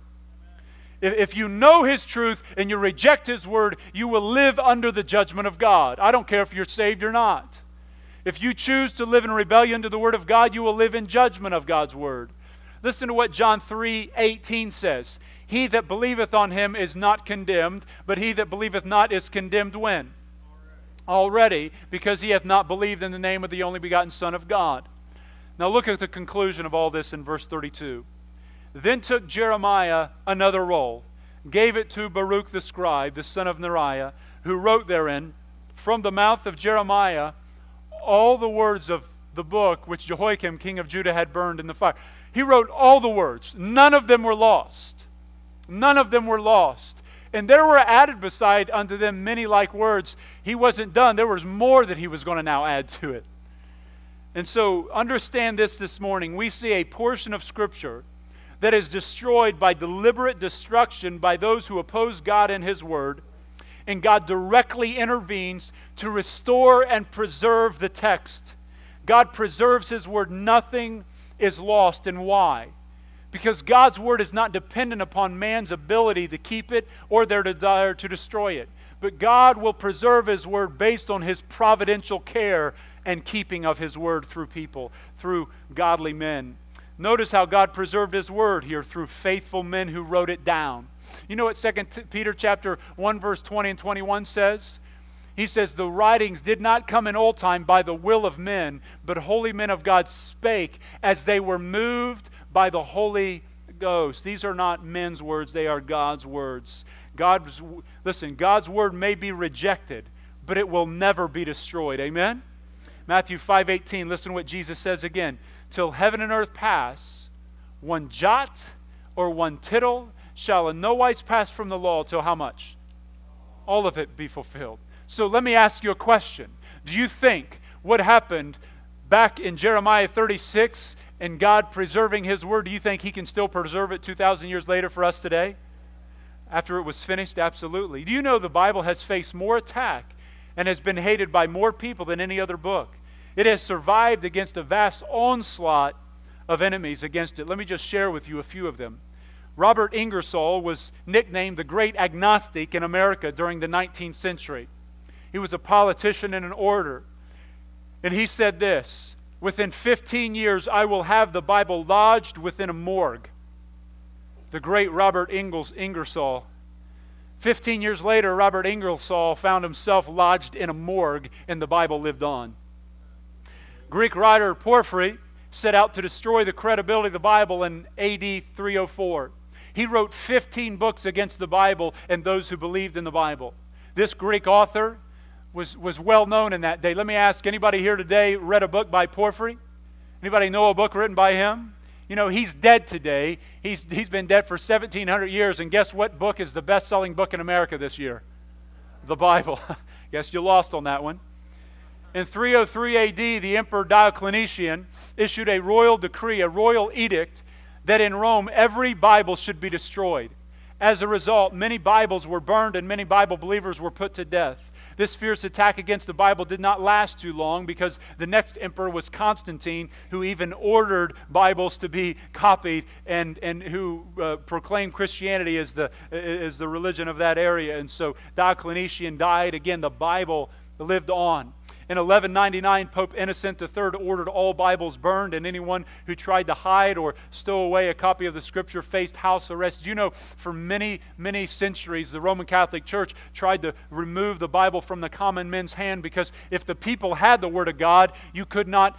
If you know His truth and you reject His Word, you will live under the judgment of God. I don't care if you're saved or not. If you choose to live in rebellion to the Word of God, you will live in judgment of God's Word. Listen to what John 3:18 says. He that believeth on Him is not condemned, but he that believeth not is condemned when? Already, because he hath not believed in the name of the only begotten Son of God. Now look at the conclusion of all this in verse 32. Then took Jeremiah another roll, gave it to Baruch the scribe, the son of Neriah, who wrote therein, from the mouth of Jeremiah, all the words of the book which Jehoiakim, king of Judah, had burned in the fire. He wrote all the words. None of them were lost. None of them were lost. And there were added beside unto them many like words. He wasn't done. There was more that he was going to now add to it. And so understand this morning. We see a portion of Scripture that is destroyed by deliberate destruction by those who oppose God and His Word. And God directly intervenes to restore and preserve the text. God preserves His Word. Nothing is lost. And why? Because God's Word is not dependent upon man's ability to keep it or their desire to destroy it. But God will preserve His Word based on His providential care and keeping of His Word through people, through godly men. Notice how God preserved His Word here through faithful men who wrote it down. You know what 2 Peter chapter 1 verse 20 and 21 says? He says, the writings did not come in old time by the will of men, but holy men of God spake as they were moved by the Holy Ghost. These are not men's words, they are God's words. God's Word may be rejected, but it will never be destroyed. Amen? Matthew 5:18, listen to what Jesus says again. Till heaven and earth pass, one jot or one tittle shall in no wise pass from the law till how much? All of it be fulfilled. So let me ask you a question. Do you think what happened back in Jeremiah 36 and God preserving His Word, do you think He can still preserve it 2,000 years later for us today? After it was finished? Absolutely. Do you know the Bible has faced more attack and has been hated by more people than any other book? It has survived against a vast onslaught of enemies against it. Let me just share with you a few of them. Robert Ingersoll was nicknamed the great agnostic in America during the 19th century. He was a politician and an orator. And he said this, within 15 years I will have the Bible lodged within a morgue. The great Robert Ingersoll. 15 years later, Robert Ingersoll found himself lodged in a morgue and the Bible lived on. Greek writer Porphyry set out to destroy the credibility of the Bible in AD 304. He wrote 15 books against the Bible and those who believed in the Bible. This Greek author was well known in that day. Let me ask, anybody here today read a book by Porphyry? Anybody know a book written by him? You know, he's dead today. He's been dead for 1,700 years, and guess what book is the best-selling book in America this year? The Bible. Guess you lost on that one. In 303 AD, the Emperor Diocletian issued a royal decree, a royal edict, that in Rome every Bible should be destroyed. As a result, many Bibles were burned and many Bible believers were put to death. This fierce attack against the Bible did not last too long, because the next emperor was Constantine, who even ordered Bibles to be copied and who proclaimed Christianity as the religion of that area. And so Diocletian died. Again, the Bible lived on. In 1199, Pope Innocent III ordered all Bibles burned, and anyone who tried to hide or stow away a copy of the Scripture faced house arrest. You know, for many, many centuries, the Roman Catholic Church tried to remove the Bible from the common man's hand, because if the people had the Word of God, you could not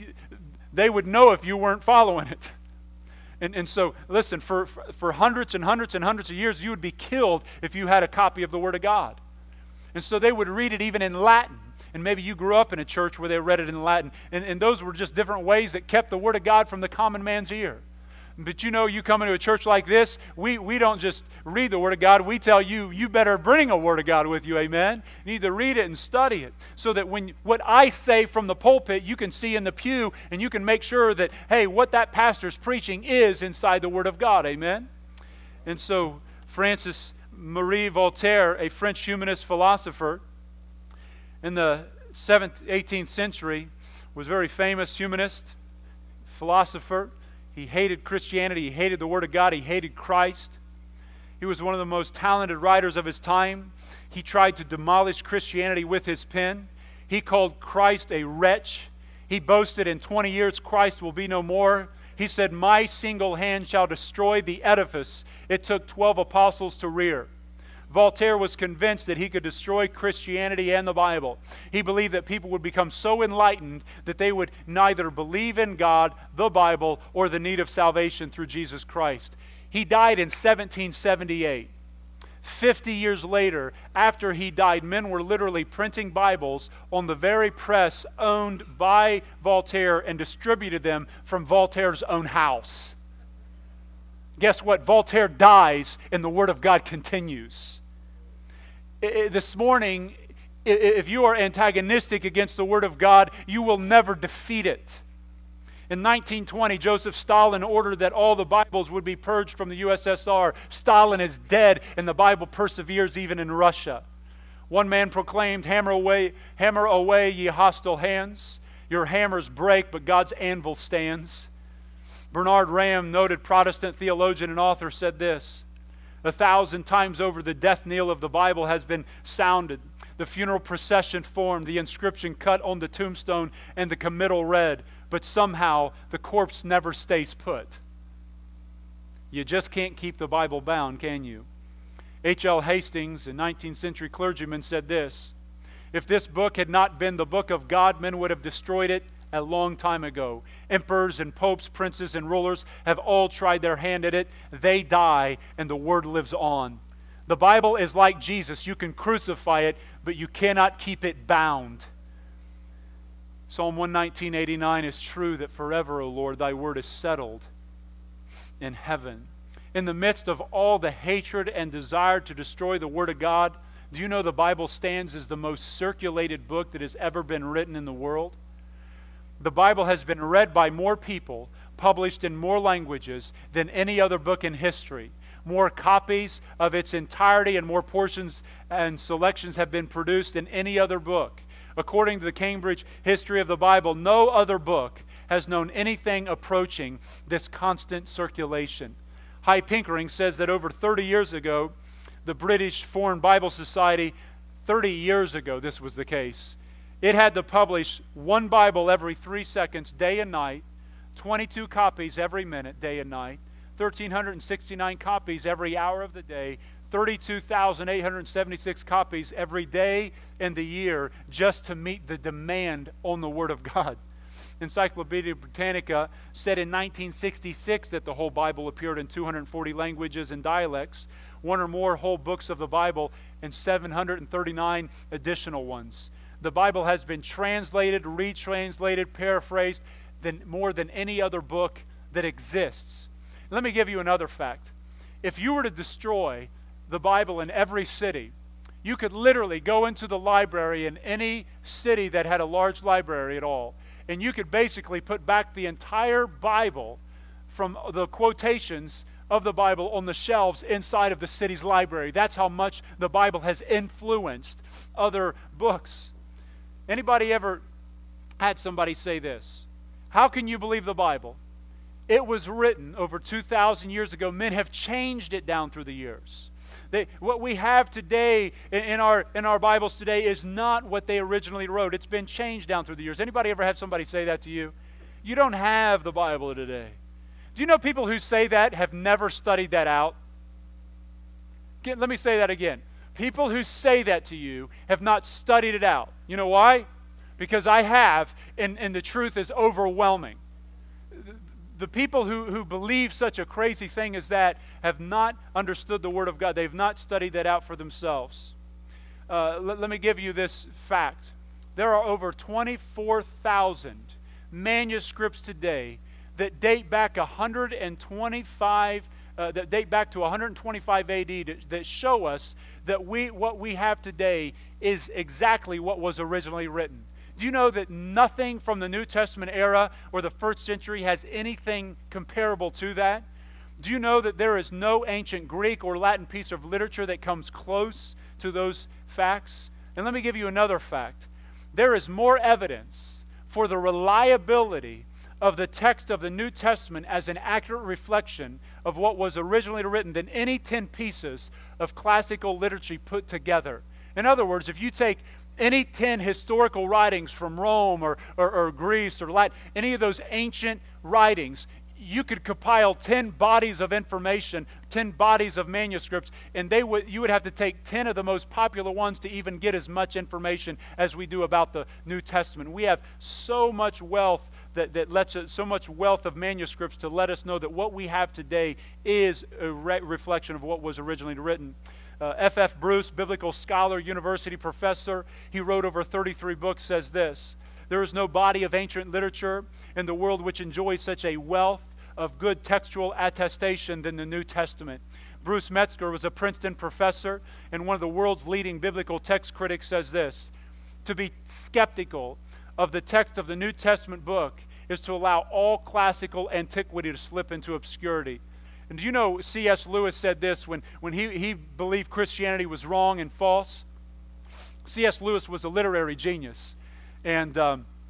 they would know if you weren't following it. And so, listen, for hundreds and hundreds and hundreds of years, you would be killed if you had a copy of the Word of God. And so they would read it even in Latin. And maybe you grew up in a church where they read it in Latin. And those were just different ways that kept the Word of God from the common man's ear. But you know, you come into a church like this, we don't just read the Word of God. We tell you, you better bring a Word of God with you, amen? You need to read it and study it, so that when what I say from the pulpit, you can see in the pew, and you can make sure that, hey, what that pastor's preaching is inside the Word of God, amen? And so Francis Marie Voltaire, a French humanist philosopher in the 18th century, was a very famous humanist philosopher. He hated Christianity. He hated the Word of God. He hated Christ. He was one of the most talented writers of his time. He tried to demolish Christianity with his pen. He called Christ a wretch. He boasted, in 20 years Christ will be no more. He said, my single hand shall destroy the edifice it took 12 apostles to rear. Voltaire was convinced that he could destroy Christianity and the Bible. He believed that people would become so enlightened that they would neither believe in God, the Bible, or the need of salvation through Jesus Christ. He died in 1778. 50 years later, after he died, men were literally printing Bibles on the very press owned by Voltaire and distributed them from Voltaire's own house. Guess what? Voltaire dies and the Word of God continues. This morning, if you are antagonistic against the Word of God, you will never defeat it. In 1920, Joseph Stalin ordered that all the Bibles would be purged from the USSR. Stalin is dead, and the Bible perseveres even in Russia. One man proclaimed, hammer away, ye hostile hands. Your hammers break, but God's anvil stands. Bernard Ramm, noted Protestant theologian and author, said this: 1,000 times over, the death knell of the Bible has been sounded, the funeral procession formed, the inscription cut on the tombstone, and the committal read, but somehow the corpse never stays put. You just can't keep the Bible bound, can you? H.L. Hastings, a 19th century clergyman, said this: if this book had not been the book of God, men would have destroyed it a long time ago. Emperors and popes, princes and rulers have all tried their hand at it. They die, and the Word lives on. The Bible is like Jesus. You can crucify it, but you cannot keep it bound. Psalm 119:89 is true, that forever, O Lord, thy word is settled in heaven. In the midst of all the hatred and desire to destroy the Word of God, do you know the Bible stands as the most circulated book that has ever been written in the world? The Bible has been read by more people, published in more languages than any other book in history. More copies of its entirety and more portions and selections have been produced than any other book. According to the Cambridge History of the Bible, no other book has known anything approaching this constant circulation. Hy Pickering says that over 30 years ago, the British Foreign Bible Society, 30 years ago this was the case, it had to publish one Bible every 3 seconds, day and night, 22 copies every minute, day and night, 1,369 copies every hour of the day, 32,876 copies every day in the year, just to meet the demand on the Word of God. Encyclopedia Britannica said in 1966 that the whole Bible appeared in 240 languages and dialects, one or more whole books of the Bible, and 739 additional ones. The Bible has been translated, retranslated, paraphrased more than any other book that exists. Let me give you another fact. If you were to destroy the Bible in every city, you could literally go into the library in any city that had a large library at all, and you could basically put back the entire Bible from the quotations of the Bible on the shelves inside of the city's library. That's how much the Bible has influenced other books. Anybody ever had somebody say this? How can you believe the Bible? It was written over 2,000 years ago. Men have changed it down through the years. What we have today in our Bibles today is not what they originally wrote. It's been changed down through the years. Anybody ever had somebody say that to you? You don't have the Bible today. Do you know people who say that have never studied that out? Let me say that again. People who say that to you have not studied it out. You know why? Because I have, and the truth is overwhelming. The people who believe such a crazy thing as that have not understood the Word of God. They've not studied that out for themselves. Let me give you this fact. There are over 24,000 manuscripts today that date back 125 that date back to 125 AD that show us that what we have today is exactly what was originally written. Do you know that nothing from the New Testament era or the first century has anything comparable to that? Do you know that there is no ancient Greek or Latin piece of literature that comes close to those facts? And let me give you another fact. There is more evidence for the reliability of the text of the New Testament as an accurate reflection of what was originally written than any 10 pieces of classical literature put together. In other words, if you take any 10 historical writings from Rome or Greece or Latin, any of those ancient writings, you could compile 10 bodies of information, 10 bodies of manuscripts, and you would have to take 10 of the most popular ones to even get as much information as we do about the New Testament. We have so much wealth that lets us, so much wealth of manuscripts to let us know that what we have today is a reflection of what was originally written. F.F. Bruce, biblical scholar, university professor, he wrote over 33 books, says this: there is no body of ancient literature in the world which enjoys such a wealth of good textual attestation than the New Testament. Bruce Metzger was a Princeton professor, and one of the world's leading biblical text critics says this: to be skeptical of the text of the New Testament book is to allow all classical antiquity to slip into obscurity. And do you know C.S. Lewis said this when he believed Christianity was wrong and false? C.S. Lewis was a literary genius. And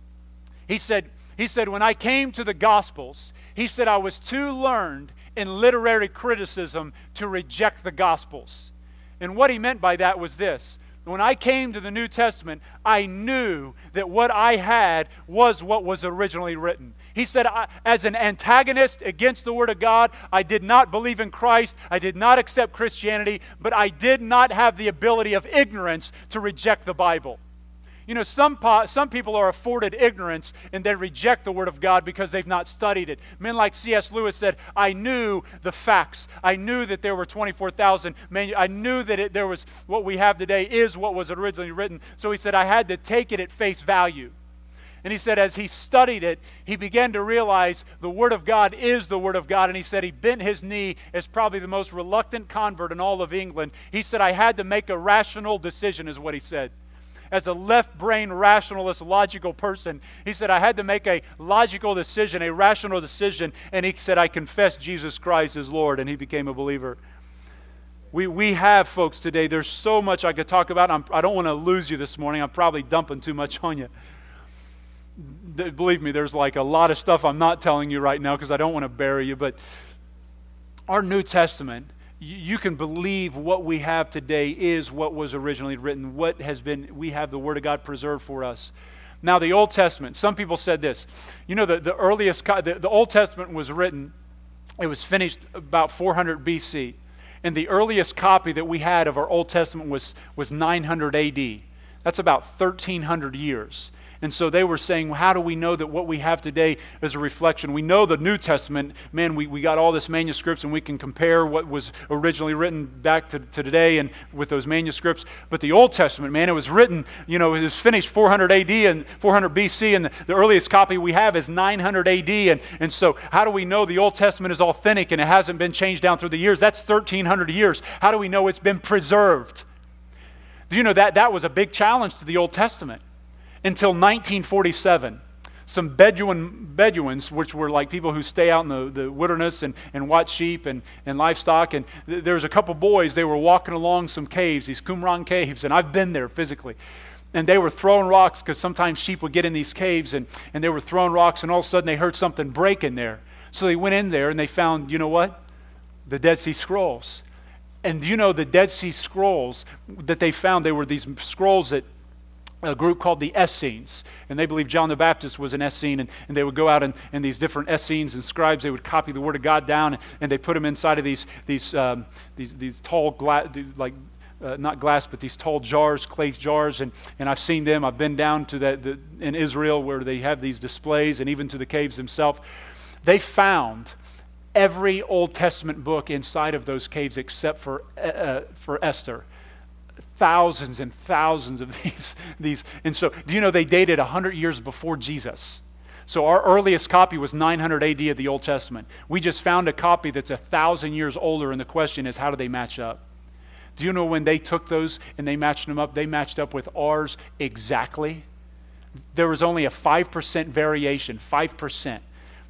he said, when I came to the Gospels, he said I was too learned in literary criticism to reject the Gospels. And what he meant by that was this: when I came to the New Testament, I knew that what I had was what was originally written. He said, as an antagonist against the Word of God, I did not believe in Christ, I did not accept Christianity, but I did not have the ability of ignorance to reject the Bible. You know, some people are afforded ignorance and they reject the Word of God because they've not studied it. Men like C.S. Lewis said, I knew the facts. I knew that there were 24,000. I knew that there was what we have today is what was originally written. So he said, I had to take it at face value. And he said as he studied it, he began to realize the Word of God is the Word of God. And he said he bent his knee as probably the most reluctant convert in all of England. He said, I had to make a rational decision, is what he said. As a left-brain, rationalist, logical person, he said, I had to make a logical decision, a rational decision, and he said, I confessed Jesus Christ as Lord, and he became a believer. We have folks today, there's so much I could talk about. I don't want to lose you this morning. I'm probably dumping too much on you. Believe me, there's like a lot of stuff I'm not telling you right now because I don't want to bury you, but our New Testament, you can believe what we have today is what was originally written. We have the Word of God preserved for us. Now the Old Testament, some people said this. You know, the Old Testament was written, it was finished about 400 BC. And the earliest copy that we had of our Old Testament was 900 AD. That's about 1,300 years. And so they were saying, well, how do we know that what we have today is a reflection? We know the New Testament, man, we got all this manuscripts and we can compare what was originally written back to today and with those manuscripts. But the Old Testament, man, it was written, it was finished 400 AD and 400 BC, and the earliest copy we have is 900 AD. And so how do we know the Old Testament is authentic and it hasn't been changed down through the years? That's 1,300 years. How do we know it's been preserved? Do you know that was a big challenge to the Old Testament? Until 1947. some Bedouins, which were like people who stay out in the wilderness and watch sheep and livestock. And there was a couple boys, they were walking along some caves, these Qumran caves, and I've been there physically. And they were throwing rocks because sometimes sheep would get in these caves, and they were throwing rocks, and all of a sudden they heard something break in there. So they went in there and they found, you know what? The Dead Sea Scrolls. And you know the Dead Sea Scrolls that they found, they were these scrolls that a group called the Essenes, and they believed John the Baptist was an Essene, and they would go out and these different Essenes and scribes, they would copy the Word of God down, and they put them inside of these tall glass, not glass, but these tall jars, clay jars, and I've seen them. I've been down to in Israel where they have these displays, and even to the caves themselves. They found every Old Testament book inside of those caves except for Esther. Thousands and thousands of these. And so, do you know they dated 100 years before Jesus? So our earliest copy was 900 AD of the Old Testament. We just found a copy that's 1,000 years older, and the question is, how do they match up? Do you know when they took those and they matched them up, they matched up with ours exactly? There was only a 5% variation, 5%.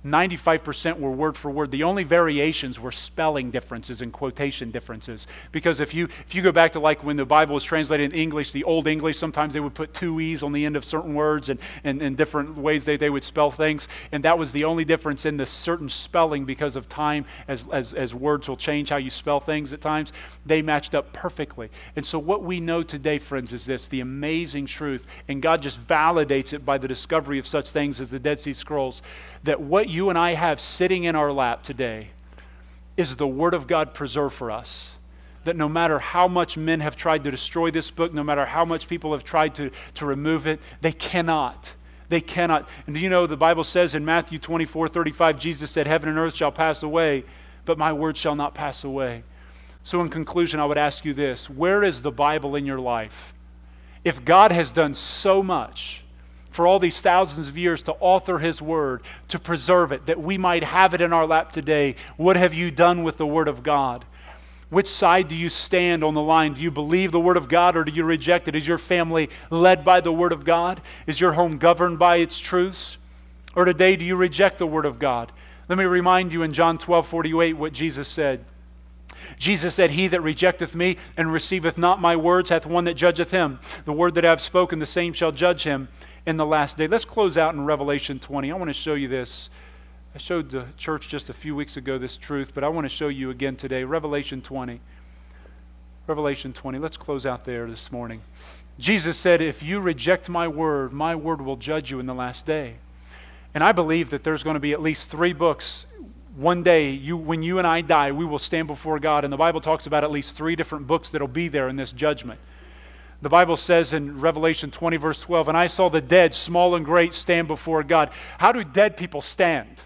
95% were word for word. The only variations were spelling differences and quotation differences. Because if you go back to like when the Bible was translated in English, the Old English, sometimes they would put two E's on the end of certain words and different ways they would spell things. And that was the only difference in the certain spelling because of time as words will change how you spell things at times. They matched up perfectly. And so what we know today, friends, is this, the amazing truth, and God just validates it by the discovery of such things as the Dead Sea Scrolls, that what you and I have sitting in our lap today is the Word of God preserved for us. That no matter how much men have tried to destroy this book, no matter how much people have tried to remove it, they cannot. They cannot. And do you know the Bible says in Matthew 24:35, Jesus said, "Heaven and earth shall pass away, but my word shall not pass away." So in conclusion, I would ask you this: where is the Bible in your life? If God has done so much for all these thousands of years to author His Word, to preserve it, that we might have it in our lap today, what have you done with the Word of God? Which side do you stand on the line? Do you believe the Word of God, or do you reject it? Is your family led by the Word of God? Is your home governed by its truths? Or today do you reject the Word of God? Let me remind you in John 12:48 what Jesus said. Jesus said, "He that rejecteth me and receiveth not my words hath one that judgeth him. The word that I have spoken, the same shall judge him in the last day." Let's close out in Revelation 20. I want to show you this. I showed the church just a few weeks ago this truth, but I want to show you again today. Revelation 20. Revelation 20. Let's close out there this morning. Jesus said, "If you reject my word will judge you in the last day." And I believe that there's going to be at least 3 books. One day, when you and I die, we will stand before God. And the Bible talks about at least 3 different books that will be there in this judgment. The Bible says in Revelation 20, verse 12, "And I saw the dead, small and great, stand before God." How do dead people stand?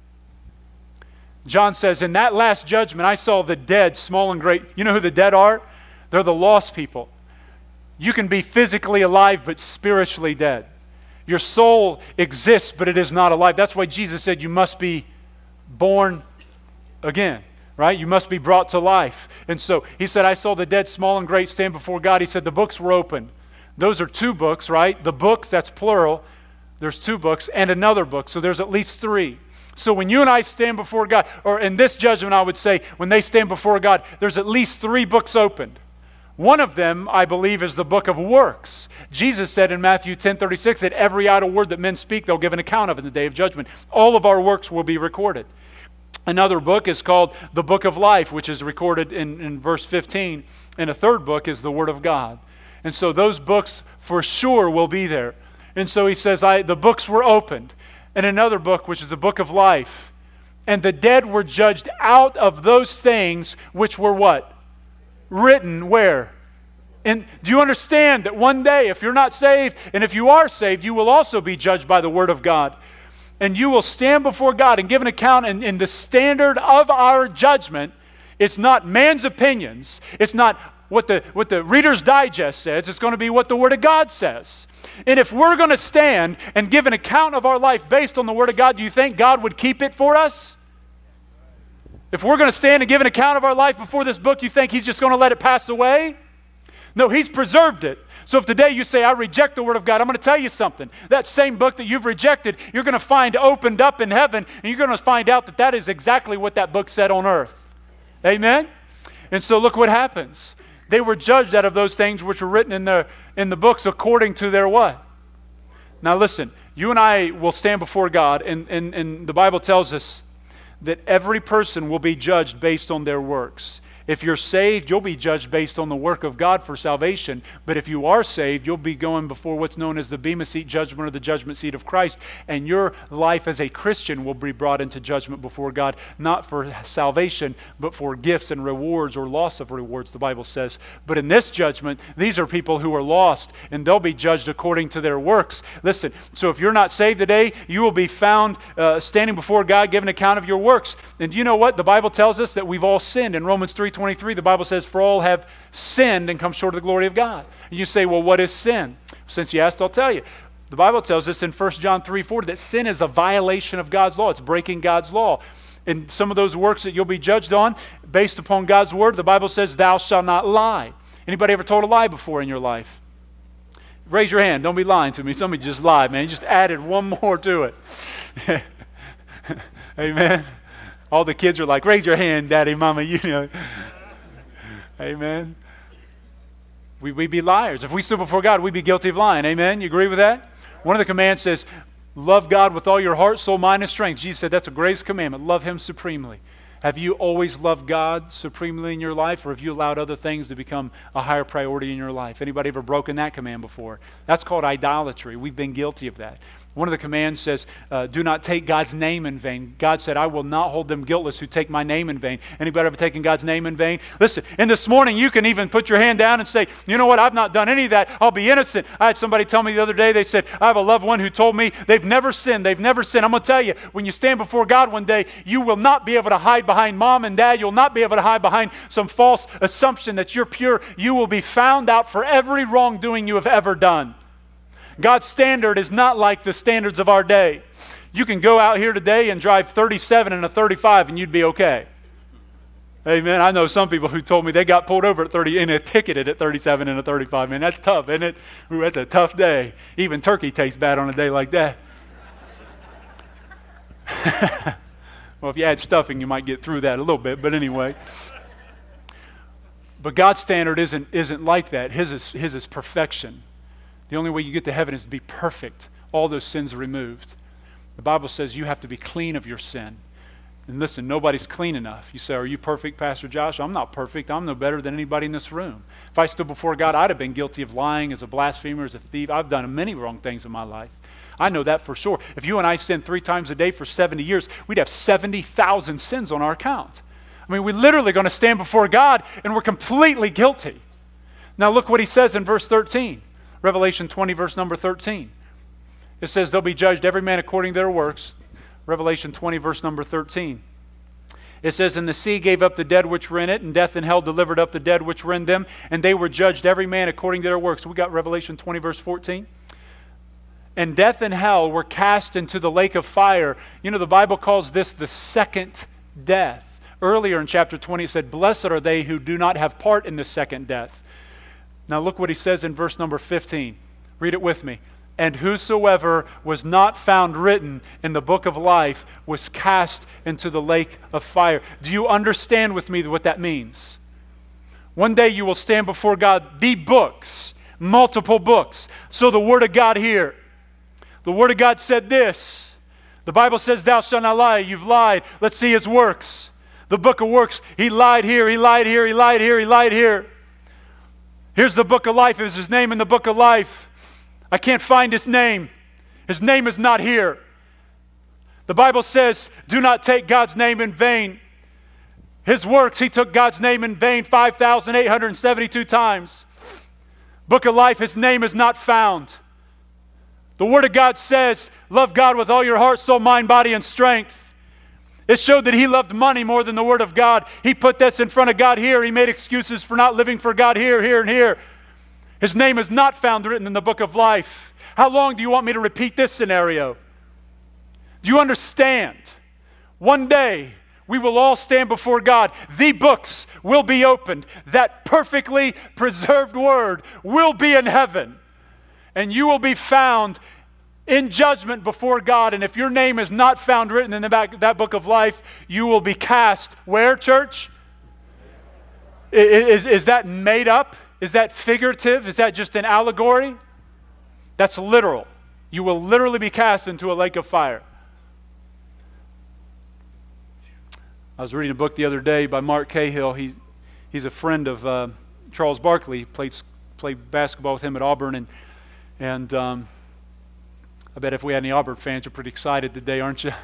John says, "In that last judgment, I saw the dead, small and great." You know who the dead are? They're the lost people. You can be physically alive, but spiritually dead. Your soul exists, but it is not alive. That's why Jesus said you must be born again. Right? You must be brought to life. And so He said, "I saw the dead, small and great, stand before God." He said the books were open. Those are 2 books, right? The books, that's plural. There's 2 books and another book. So there's at least 3. So when you and I stand before God, or in this judgment I would say, when they stand before God, there's at least 3 books opened. One of them, I believe, is the book of works. Jesus said in Matthew 10:36 that every idle word that men speak, they'll give an account of in the day of judgment. All of our works will be recorded. Another book is called the Book of Life, which is recorded in verse 15. And a third book is the Word of God. And so those books for sure will be there. And so He says, the books were opened. And another book, which is the Book of Life. And the dead were judged out of those things which were what? Written where? And do you understand that one day, if you're not saved, and if you are saved, you will also be judged by the Word of God. And you will stand before God and give an account, in the standard of our judgment. It's not man's opinions. It's not what the Reader's Digest says. It's going to be what the Word of God says. And if we're going to stand and give an account of our life based on the Word of God, do you think God would keep it for us? If we're going to stand and give an account of our life before this book, you think He's just going to let it pass away? No, He's preserved it So if today you say, I reject the Word of God, I'm going to tell you something. That same book that you've rejected, you're going to find opened up in heaven, and you're going to find out that that is exactly what that book said on earth. Amen? And so look what happens. They were judged out of those things which were written in the books according to their what? Now listen, you and I will stand before God, and the Bible tells us that every person will be judged based on their works. If you're saved, you'll be judged based on the work of God for salvation. But if you are saved, you'll be going before what's known as the Bema Seat judgment or the judgment seat of Christ. And your life as a Christian will be brought into judgment before God, not for salvation, but for gifts and rewards or loss of rewards, the Bible says. But in this judgment, these are people who are lost, and they'll be judged according to their works. Listen, so if you're not saved today, you will be found standing before God, giving account of your works. And you know what? The Bible tells us that we've all sinned. In Romans 3:23, the Bible says, for all have sinned and come short of the glory of God. And you say, well, what is sin? Since you asked, I'll tell you. The Bible tells us in 1 John 3:4 that sin is a violation of God's law. It's breaking God's law. And some of those works that you'll be judged on, based upon God's word, the Bible says, thou shalt not lie. Anybody ever told a lie before in your life? Raise your hand. Don't be lying to me. Somebody just lied, man. You just added one more to it. Amen. All the kids are like, raise your hand, Daddy, Mama, you know. Amen. We'd be liars. If we stood before God, we'd be guilty of lying. Amen. You agree with that? One of the commands says, love God with all your heart, soul, mind, and strength. Jesus said that's a greatest commandment. Love Him supremely. Have you always loved God supremely in your life, or have you allowed other things to become a higher priority in your life? Anybody ever broken that command before? That's called idolatry. We've been guilty of that. One of the commands says, do not take God's name in vain. God said, I will not hold them guiltless who take my name in vain. Anybody ever taken God's name in vain? Listen, and this morning you can even put your hand down and say, you know what, I've not done any of that. I'll be innocent. I had somebody tell me the other day, they said, I have a loved one who told me they've never sinned. They've never sinned. I'm going to tell you, when you stand before God one day, you will not be able to hide behind mom and dad. You'll not be able to hide behind some false assumption that you're pure. You will be found out for every wrongdoing you have ever done. God's standard is not like the standards of our day. You can go out here today and drive 37 and a 35 and you'd be okay. Amen. I know some people who told me they got pulled over at 30 and ticketed at 37 and a 35. Man, that's tough, isn't it? Ooh, that's a tough day. Even turkey tastes bad on a day like that. Well, if you add stuffing, you might get through that a little bit, but anyway. But God's standard isn't like that. His is perfection. The only way you get to heaven is to be perfect. All those sins removed. The Bible says you have to be clean of your sin. And listen, nobody's clean enough. You say, are you perfect, Pastor Josh? I'm not perfect. I'm no better than anybody in this room. If I stood before God, I'd have been guilty of lying, as a blasphemer, as a thief. I've done many wrong things in my life. I know that for sure. If you and I sinned 3 times a day for 70 years, we'd have 70,000 sins on our account. I mean, we're literally going to stand before God and we're completely guilty. Now look what He says in verse 13. Revelation 20, verse number 13. It says, they'll be judged every man according to their works. Revelation 20, verse number 13. It says, and the sea gave up the dead which were in it, and death and hell delivered up the dead which were in them, and they were judged every man according to their works. We got Revelation 20, verse 14. And death and hell were cast into the lake of fire. You know, the Bible calls this the second death. Earlier in chapter 20, it said, blessed are they who do not have part in the second death. Now look what he says in verse number 15. Read it with me. And whosoever was not found written in the book of life was cast into the lake of fire. Do you understand with me what that means? One day you will stand before God, the books, multiple books. So the Word of God here. The Word of God said this. The Bible says, thou shalt not lie. You've lied. Let's see His works. The book of works. He lied here. He lied here. He lied here. He lied here. Here's the book of life. Is His name in the book of life? I can't find His name. His name is not here. The Bible says, do not take God's name in vain. His works, He took God's name in vain 5,872 times. Book of life, His name is not found. The Word of God says, love God with all your heart, soul, mind, body, and strength. It showed that he loved money more than the Word of God. He put this in front of God here. He made excuses for not living for God here, here, and here. His name is not found written in the book of life. How long do you want me to repeat this scenario? Do you understand? One day, we will all stand before God. The books will be opened. That perfectly preserved word will be in heaven. And you will be found in judgment before God. And if your name is not found written in that book of life, you will be cast where, church? Is that made up? Is that figurative? Is that just an allegory? That's literal. You will literally be cast into a lake of fire. I was reading a book the other day by Mark Cahill. He's a friend of Charles Barkley. Played basketball with him at Auburn, and I bet if we had any Auburn fans, you're pretty excited today, aren't you?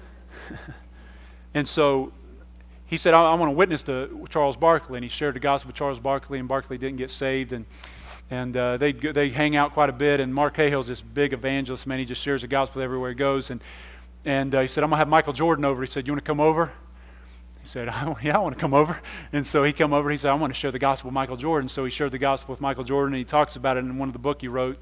And so he said, I want to witness to Charles Barkley, and he shared the gospel with Charles Barkley, and Barkley didn't get saved, and they hang out quite a bit, and Mark Cahill's this big evangelist, man. He just shares the gospel everywhere he goes, and he said, I'm going to have Michael Jordan over. He said, you want to come over? He said, yeah, I want to come over. And so he came over. He said, I want to share the gospel with Michael Jordan. So he shared the gospel with Michael Jordan, and he talks about it in one of the books he wrote,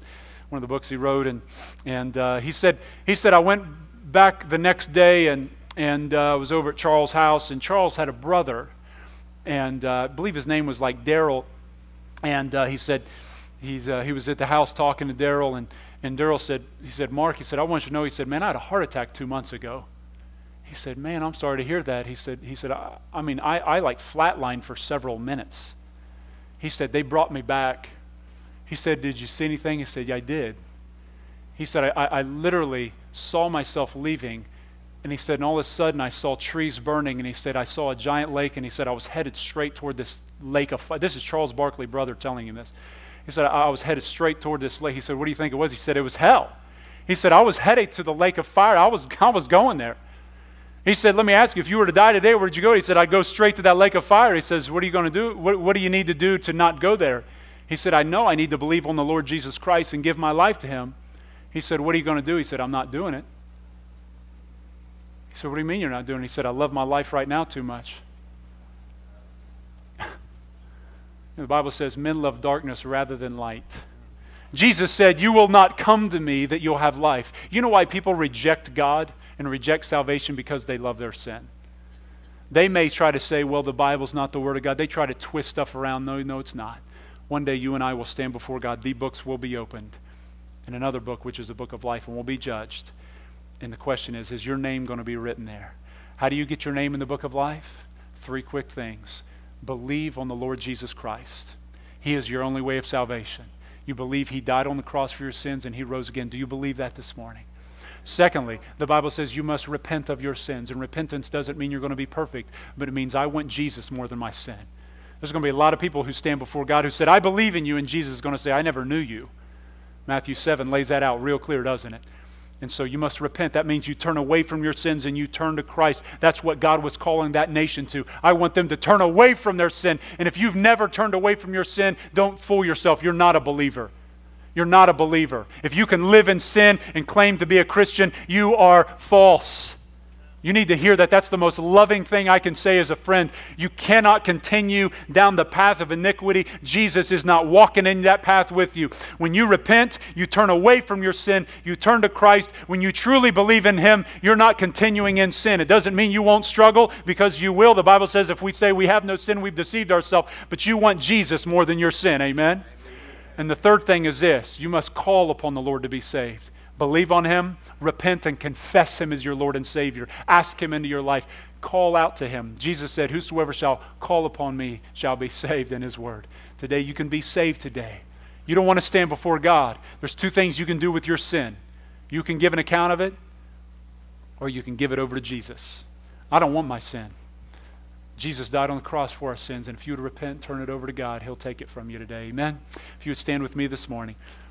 and he said, I went back the next day and was over at Charles' house, and Charles had a brother, and I believe his name was like Daryl, and he said he was at the house talking to Daryl, and Daryl said, Mark, I want you to know, he said, man, I had a heart attack 2 months ago. He said, man, I'm sorry to hear that. He said, I like flatlined for several minutes. He said, they brought me back. He said, did you see anything? He said, yeah, I did. He said, I literally saw myself leaving, and he said, and all of a sudden I saw trees burning, and he said, I saw a giant lake, and he said, I was headed straight toward this lake of fire. This is Charles Barkley, brother, telling him this. He said, I was headed straight toward this lake. He said, what do you think it was? He said, it was hell. He said, I was headed to the lake of fire. I was going there. He said, let me ask you, if you were to die today, where'd you go? He said, I'd go straight to that lake of fire. He says, what are you going to do? What do you need to do to not go there? He said, I know I need to believe on the Lord Jesus Christ and give my life to Him. He said, what are you going to do? He said, I'm not doing it. He said, what do you mean you're not doing it? He said, I love my life right now too much. The Bible says men love darkness rather than light. Jesus said, you will not come to me that you'll have life. You know why people reject God and reject salvation? Because they love their sin. They may try to say, well, the Bible's not the Word of God. They try to twist stuff around. No, it's not. One day you and I will stand before God. The books will be opened. And another book, which is the book of life, and we'll be judged. And the question is your name going to be written there? How do you get your name in the book of life? 3 quick things. Believe on the Lord Jesus Christ. He is your only way of salvation. You believe He died on the cross for your sins and He rose again. Do you believe that this morning? Secondly, the Bible says you must repent of your sins. And repentance doesn't mean you're going to be perfect, but it means I want Jesus more than my sin. There's going to be a lot of people who stand before God who said, I believe in you, and Jesus is going to say, I never knew you. Matthew 7 lays that out real clear, doesn't it? And so you must repent. That means you turn away from your sins and you turn to Christ. That's what God was calling that nation to. I want them to turn away from their sin. And if you've never turned away from your sin, don't fool yourself. You're not a believer. You're not a believer. If you can live in sin and claim to be a Christian, you are false. You need to hear that. That's the most loving thing I can say as a friend. You cannot continue down the path of iniquity. Jesus is not walking in that path with you. When you repent, you turn away from your sin. You turn to Christ. When you truly believe in Him, you're not continuing in sin. It doesn't mean you won't struggle, because you will. The Bible says if we say we have no sin, we've deceived ourselves. But you want Jesus more than your sin. Amen? And the third thing is this. You must call upon the Lord to be saved. Believe on Him, repent, and confess Him as your Lord and Savior. Ask Him into your life. Call out to Him. Jesus said, whosoever shall call upon me shall be saved in His word. Today you can be saved today. You don't want to stand before God. There's 2 things you can do with your sin. You can give an account of it, or you can give it over to Jesus. I don't want my sin. Jesus died on the cross for our sins, and if you would repent, turn it over to God, He'll take it from you today. Amen? If you would stand with me this morning.